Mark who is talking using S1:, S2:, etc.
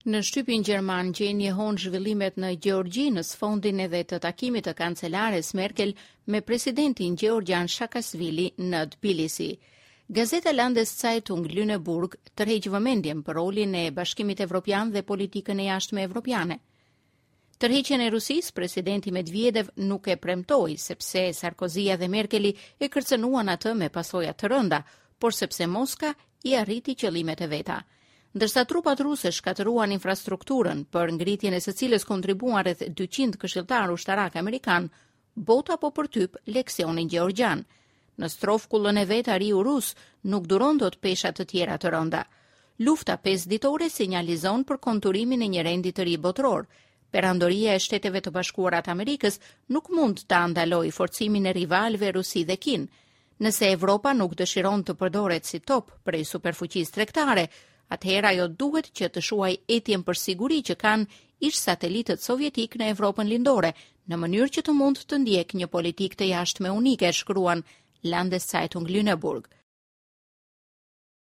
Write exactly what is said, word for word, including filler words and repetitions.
S1: Në shtypin gjerman që njehon zhvillimet në Gjeorgji në sfondin edhe të takimit të kancelares Merkel me presidentin Gjeorgjan Shakashvili në Tbilisi. Gazeta Landeszeitung Lüneburg tërheq vëmendjen për rolin e Bashkimit Evropian dhe politikën e jashtme evropiane. Tërheqjen e Rusisë, presidenti Medvedev nuk e premtoi sepse Sarkozia dhe Merkeli e kërcënuan atë me pasoja të rënda, por sepse Moska i arriti qëllimet e veta. Ndërsa trupat ruse shkatëruan infrastrukturën për ngritjen e së cilës kontribuan rreth dyqind këshilltar ushtarak amerikan, bota po përtyp leksionin gjeorgjan. Në strofkullën e vet ariu rus nuk duron dot pesha të tjera të rënda. Lufta pesë ditore sinjalizon për konturimin e një rendi të ri botror. Perandoria e Shteteve të Bashkuara të Amerikës nuk mund ta ndalojë forcimin e rivalëve Rusi dhe Kinë. Nëse Evropa nuk dëshiron të përdoret si top prej superfuqisë tregtare, atëherë ajo duhet që të shuaj etjen për siguri që kanë ish satelitët sovjetik në Evropën lindore, në mënyrë që të mund të ndjek një politikë të jashtme unike, shkruan Landeszeitung Lüneburg.